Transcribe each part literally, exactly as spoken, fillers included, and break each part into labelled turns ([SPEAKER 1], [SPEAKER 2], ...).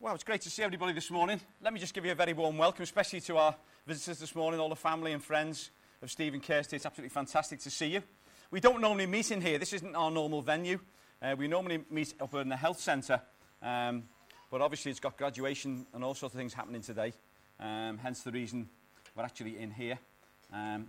[SPEAKER 1] Well, it's great to see everybody this morning. Let me just give you a very warm welcome, especially to our visitors this morning, all the family and friends of Steve and Kirsty. It's absolutely fantastic to see you. We don't normally meet in here. This isn't our normal venue. Uh, we normally meet up in the health centre, um, but obviously it's got graduation and all sorts of things happening today, um, hence the reason we're actually in here. Um,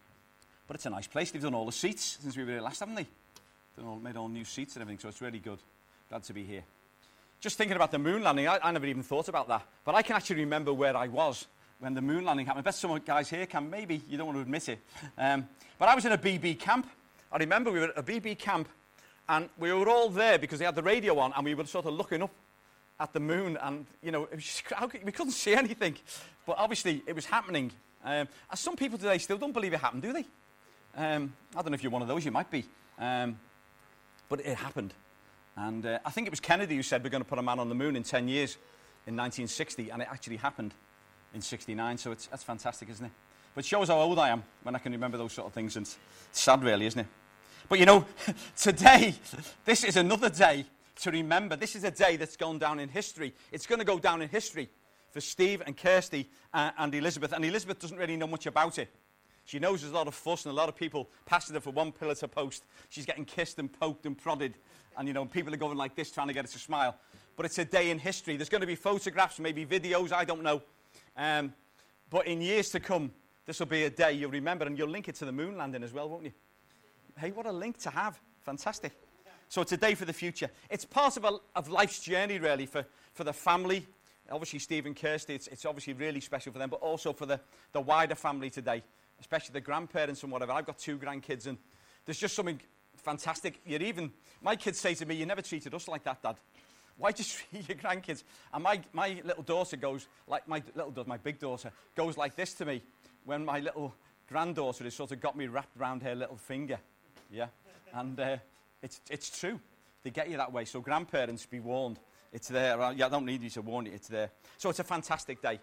[SPEAKER 1] but it's a nice place. They've done all the seats since we were here last, haven't they? They've all, made all new seats and everything, so it's really good. Glad to be here. Just thinking about the moon landing, I, I never even thought about that. But I can actually remember where I was when the moon landing happened. I bet some guys here can, maybe, you don't want to admit it. Um, but I was in a B B camp. I remember we were at a B B camp, and we were all there because they had the radio on, and we were sort of looking up at the moon, and, you know, it was just, how, we couldn't see anything. But obviously, it was happening. Um, and some people today still don't believe it happened, do they? Um, I don't know if you're one of those, you might be. Um, but it happened. And uh, I think it was Kennedy who said we're going to put a man on the moon in ten years, in nineteen sixty, and it actually happened in sixty-nine, so it's, that's fantastic, isn't it? But it shows how old I am when I can remember those sort of things, and it's sad, really, isn't it? But, you know, today, this is another day to remember. This is a day that's gone down in history. It's going to go down in history for Steve and Kirsty uh, and Elizabeth, and Elizabeth doesn't really know much about it. She knows there's a lot of fuss and a lot of people passing her from one pillar to post. She's getting kissed and poked and prodded. And, you know, people are going like this trying to get her to smile. But it's a day in history. There's going to be photographs, maybe videos, I don't know. Um, but in years to come, this will be a day you'll remember. And you'll link it to the moon landing as well, won't you? Hey, what a link to have. Fantastic. So it's a day for the future. It's part of, a, of life's journey, really, for, for the family. Obviously, Steve and Kirsty, it's, it's obviously really special for them, but also for the, the wider family today, especially the grandparents and whatever. I've got two grandkids, and there's just something fantastic. You're even, my kids say to me, you never treated us like that, Dad. Why do you treat your grandkids? And my, my little daughter goes, like my little daughter, my big daughter, goes like this to me when my little granddaughter has sort of got me wrapped around her little finger. Yeah. And uh, it's, it's true. They get you that way. So grandparents, be warned. It's there. Yeah, I don't need you to warn you. It's there. So it's a fantastic day.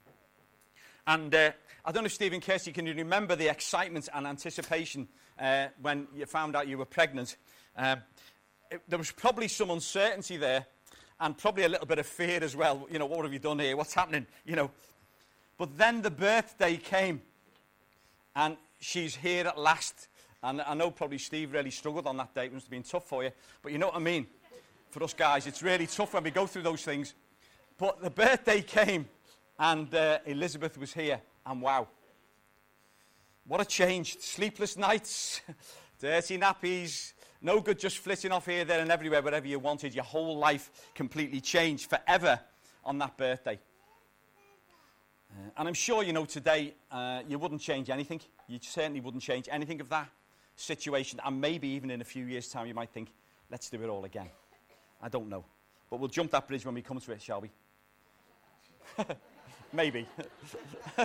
[SPEAKER 1] And uh, I don't know if Steve and Kirsty, can you remember the excitement and anticipation uh, when you found out you were pregnant? Uh, it, there was probably some uncertainty there, and probably a little bit of fear as well. You know, what have you done here? What's happening? You know. But then the birthday came, and she's here at last. And I know probably Steve really struggled on that day. It must have been tough for you. But you know what I mean? For us guys, it's really tough when we go through those things. But the birthday came. And uh, Elizabeth was here, and wow. What a change. Sleepless nights, dirty nappies, no good just flitting off here, there, and everywhere, wherever you wanted. Your whole life completely changed forever on that birthday. Uh, and I'm sure, you know, today uh, you wouldn't change anything. You certainly wouldn't change anything of that situation. And maybe even in a few years' time you might think, let's do it all again. I don't know. But we'll jump that bridge when we come to it, shall we? Maybe. Do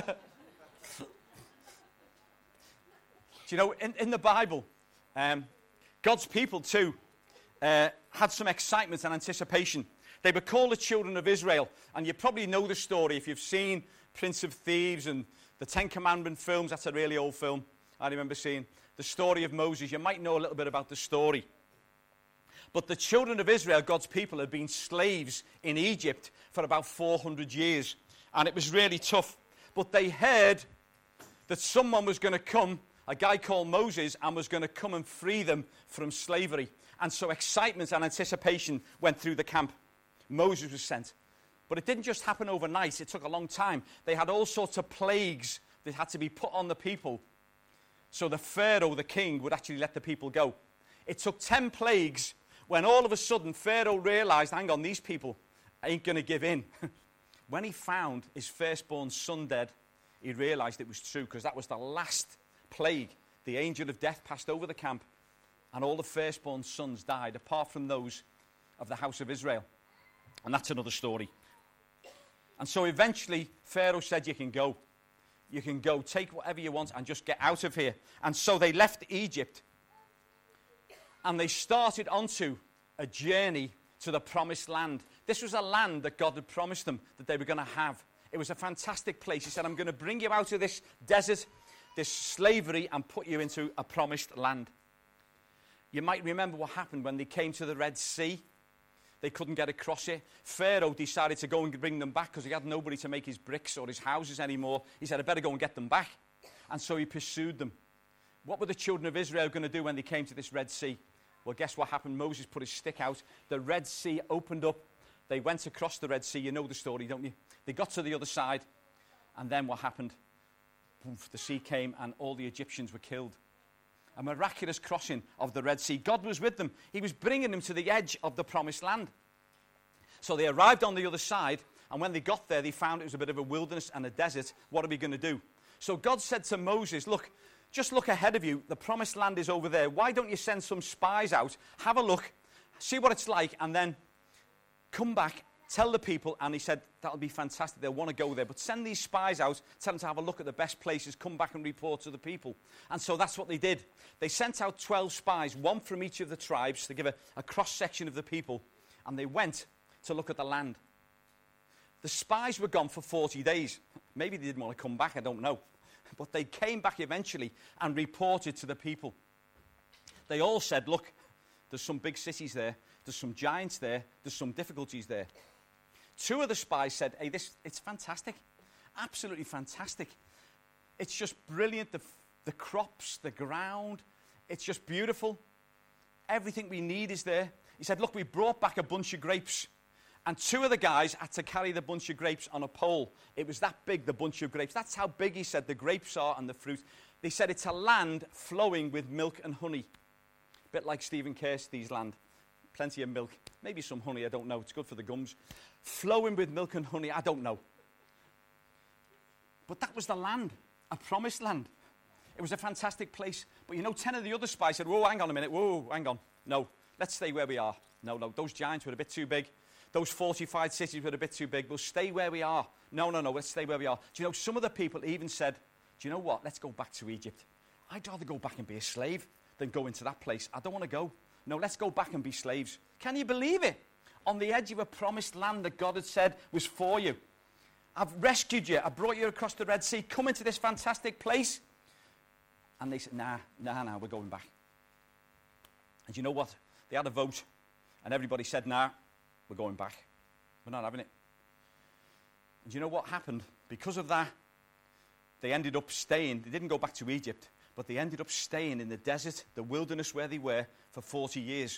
[SPEAKER 1] you know, in, in the Bible, um, God's people too uh, had some excitement and anticipation. They were called the children of Israel. And you probably know the story if you've seen Prince of Thieves and the Ten Commandment films. That's a really old film. I remember seeing the story of Moses. You might know a little bit about the story. But the children of Israel, God's people, had been slaves in Egypt for about four hundred years. And it was really tough. But they heard that someone was going to come, a guy called Moses, and was going to come and free them from slavery. And so excitement and anticipation went through the camp. Moses was sent. But it didn't just happen overnight. It took a long time. They had all sorts of plagues that had to be put on the people. So the Pharaoh, the king, would actually let the people go. It took ten plagues when all of a sudden Pharaoh realized, hang on, these people ain't going to give in. When he found his firstborn son dead, he realized it was true, because that was the last plague. The angel of death passed over the camp, and all the firstborn sons died, apart from those of the house of Israel. And that's another story. And so eventually, Pharaoh said, you can go. You can go, take whatever you want, and just get out of here. And so they left Egypt, and they started onto a journey to the promised land. This was a land that God had promised them that they were going to have. It was a fantastic place. He said, I'm going to bring you out of this desert, this slavery, and put you into a promised land. You might remember what happened when they came to the Red Sea. They couldn't get across it. Pharaoh decided to go and bring them back because he had nobody to make his bricks or his houses anymore. He said, I better go and get them back. And so he pursued them. What were the children of Israel going to do when they came to this Red Sea? Well, guess what happened? Moses put his stick out. The Red Sea opened up. They went across the Red Sea. You know the story, don't you? They got to the other side. And then what happened? Oof, the sea came and all the Egyptians were killed. A miraculous crossing of the Red Sea. God was with them. He was bringing them to the edge of the promised land. So they arrived on the other side. And when they got there, they found it was a bit of a wilderness and a desert. What are we going to do? So God said to Moses, look, just look ahead of you. The promised land is over there. Why don't you send some spies out, have a look, see what it's like, and then come back, tell the people. And he said, that'll be fantastic. They'll want to go there. But send these spies out, tell them to have a look at the best places, come back and report to the people. And so that's what they did. They sent out twelve spies, one from each of the tribes, to give a, a cross-section of the people. And they went to look at the land. The spies were gone for forty days. Maybe they didn't want to come back, I don't know. But they came back eventually and reported to the people. They all said, look, there's some big cities there. There's some giants there. There's some difficulties there. Two of the spies said, hey, this, it's fantastic. Absolutely fantastic. It's just brilliant. The, the crops, the ground. It's just beautiful. Everything we need is there. He said, look, we brought back a bunch of grapes. And two of the guys had to carry the bunch of grapes on a pole. It was that big, the bunch of grapes. That's how big, he said, the grapes are and the fruit. They said it's a land flowing with milk and honey. A bit like Stephen Kirsty's land. Plenty of milk. Maybe some honey, I don't know. It's good for the gums. Flowing with milk and honey, I don't know. But that was the land, a promised land. It was a fantastic place. But you know, ten of the other spies said, whoa, hang on a minute. Whoa, hang on. No, let's stay where we are. No, no, those giants were a bit too big. Those fortified cities were a bit too big. We'll stay where we are. No, no, no, let's stay where we are. Do you know, some of the people even said, do you know what? Let's go back to Egypt. I'd rather go back and be a slave than go into that place. I don't want to go. No, let's go back and be slaves. Can you believe it? On the edge of a promised land that God had said was for you. I've rescued you. I brought you across the Red Sea. Come into this fantastic place. And they said, nah, nah, nah, we're going back. And you know what? They had a vote. And everybody said, nah. We're going back. We're not having it. And do you know what happened? Because of that, they ended up staying. They didn't go back to Egypt, but they ended up staying in the desert, the wilderness where they were, for forty years.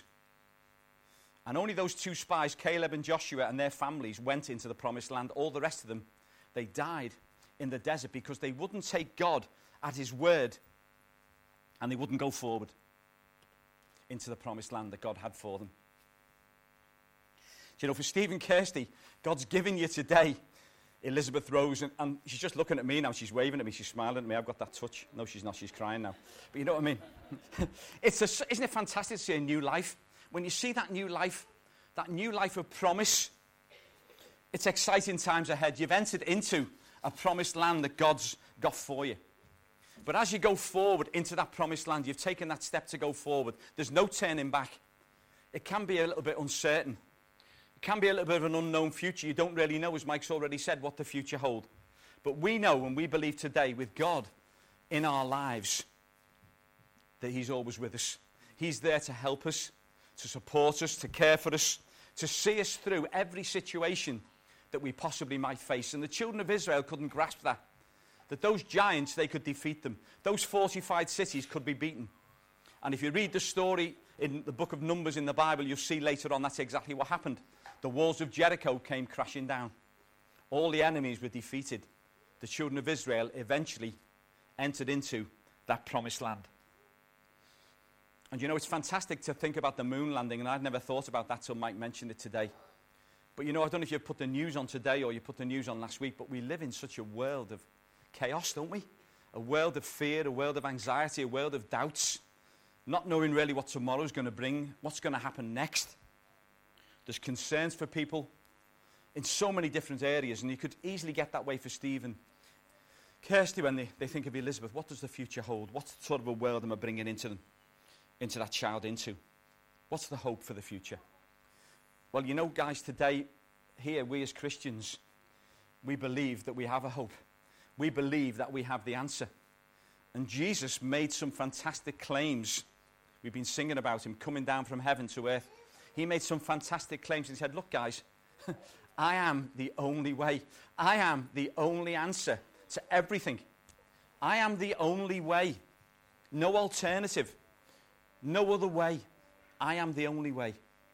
[SPEAKER 1] And only those two spies, Caleb and Joshua, and their families went into the promised land. All the rest of them, they died in the desert because they wouldn't take God at his word, and they wouldn't go forward into the promised land that God had for them. Do you know, for Stephen Kirsty, God's given you today Elizabeth Rose, and, and she's just looking at me now. She's waving at me. She's smiling at me. I've got that touch. No, she's not. She's crying now. But you know what I mean? it's a, isn't it fantastic to see a new life? When you see that new life, that new life of promise, it's exciting times ahead. You've entered into a promised land that God's got for you. But as you go forward into that promised land, you've taken that step to go forward. There's no turning back. It can be a little bit uncertain. It can be a little bit of an unknown future. You don't really know, as Mike's already said, what the future holds. But we know and we believe today with God in our lives that he's always with us. He's there to help us, to support us, to care for us, to see us through every situation that we possibly might face. And the children of Israel couldn't grasp that. That those giants, they could defeat them. Those fortified cities could be beaten. And if you read the story in the book of Numbers in the Bible, you'll see later on that's exactly what happened. The walls of Jericho came crashing down. All the enemies were defeated. The children of Israel eventually entered into that promised land. And you know, it's fantastic to think about the moon landing, and I'd never thought about that till Mike mentioned it today. But you know, I don't know if you put the news on today or you put the news on last week, but we live in such a world of chaos, don't we? A world of fear, a world of anxiety, a world of doubts, not knowing really what tomorrow's going to bring, what's going to happen next. There's concerns for people in so many different areas, and you could easily get that way for Stephen Kirsty when they, they think of Elizabeth. What does the future hold? What sort of a world am I bringing into them, into that child into? What's the hope for the future? Well, you know, guys, today, here, we as Christians, we believe that we have a hope. We believe that we have the answer. And Jesus made some fantastic claims. We've been singing about him coming down from heaven to earth. he made some fantastic claims. He said, look, guys, I am the only way. I am the only answer to everything. I am the only way. No alternative. No other way. I am the only way.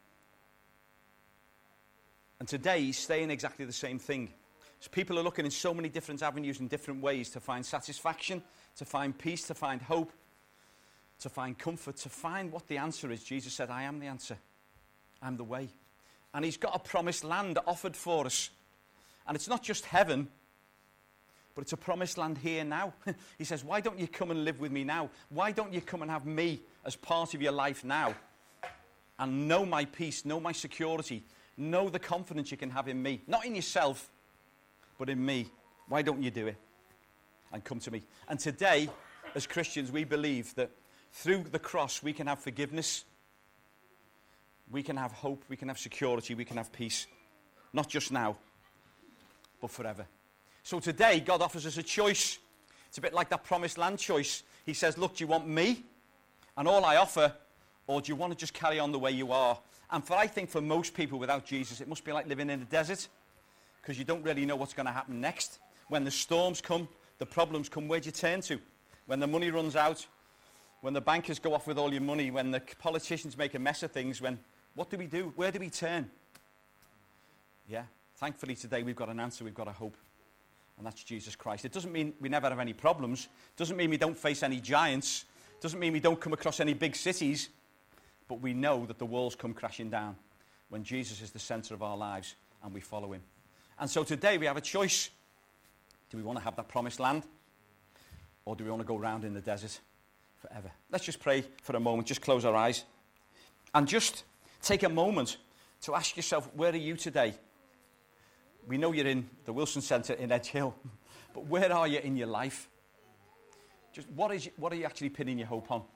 [SPEAKER 1] And today he's saying exactly the same thing. So people are looking in so many different avenues and different ways to find satisfaction, to find peace, to find hope, to find comfort, to find what the answer is. Jesus said, I am the answer. I'm the way. And he's got a promised land offered for us. And it's not just heaven, but it's a promised land here now. He says, why don't you come and live with me now? Why don't you come and have me as part of your life now? And know my peace, know my security, know the confidence you can have in me. Not in yourself, but in me. Why don't you do it? And come to me. And today, as Christians, we believe that through the cross, we can have forgiveness. We can have hope. We can have security. We can have peace. Not just now, but forever. So today, God offers us a choice. It's a bit like that promised land choice. He says, look, do you want me and all I offer, or do you want to just carry on the way you are? And for I think for most people without Jesus, it must be like living in the desert, because you don't really know what's going to happen next. When the storms come, the problems come, where do you turn to? When the money runs out, when the bankers go off with all your money, when the politicians make a mess of things, when, what do we do? Where do we turn? Yeah, thankfully today we've got an answer, we've got a hope. And that's Jesus Christ. It doesn't mean we never have any problems. It doesn't mean we don't face any giants. It doesn't mean we don't come across any big cities. But we know that the walls come crashing down when Jesus is the center of our lives and we follow him. And so today we have a choice. Do we want to have that promised land? Or do we want to go around in the desert forever? Let's just pray for a moment. Just close our eyes. And just take a moment to ask yourself, where are you today? We know you're in the Wilson Centre in Edge Hill. But where are you in your life? Just what is what are you actually pinning your hope on?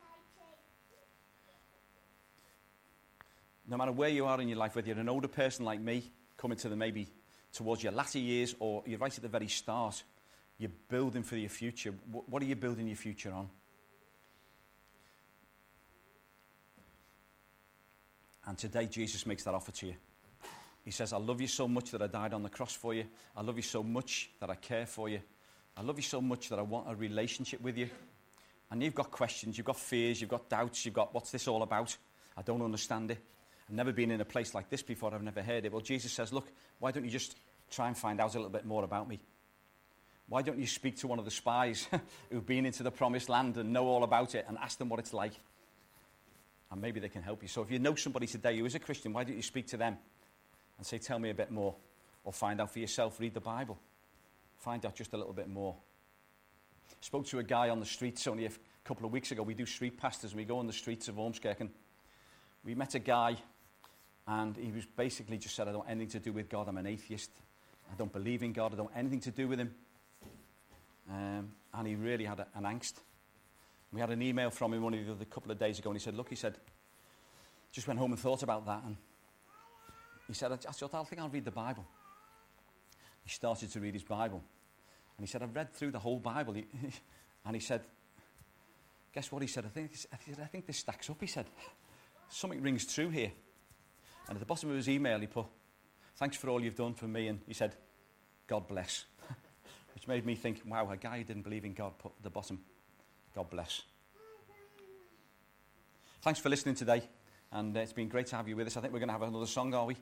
[SPEAKER 1] No matter where you are in your life, whether you're an older person like me, coming to the maybe towards your latter years, or you're right at the very start, you're building for your future. What are you building your future on? And today, Jesus makes that offer to you. He says, I love you so much that I died on the cross for you. I love you so much that I care for you. I love you so much that I want a relationship with you. And you've got questions, you've got fears, you've got doubts, you've got, what's this all about? I don't understand it. I've never been in a place like this before, I've never heard it. Well, Jesus says, look, why don't you just try and find out a little bit more about me? Why don't you speak to one of the spies who've been into the promised land and know all about it and ask them what it's like? And maybe they can help you. So if you know somebody today who is a Christian, why don't you speak to them and say, tell me a bit more? Or find out for yourself, read the Bible. Find out just a little bit more. Spoke to a guy on the streets only a f- couple of weeks ago. We do street pastors and we go on the streets of Ormskirk. We met a guy and he was basically just said, I don't want anything to do with God. I'm an atheist. I don't believe in God. I don't want anything to do with him. Um, and he really had a, an angst. We had an email from him only a couple of days ago and he said, look, he said, just went home and thought about that. And he said, I, I thought, I think I'll read the Bible. He started to read his Bible. And he said, I've read through the whole Bible. He, and he said, guess what? He said, I think, I think this stacks up, he said. Something rings true here. And at the bottom of his email, he put, thanks for all you've done for me. And he said, God bless. Which made me think, wow, a guy who didn't believe in God put at the bottom, God bless. Thanks for listening today. And uh, it's been great to have you with us. I think we're going to have another song, are we?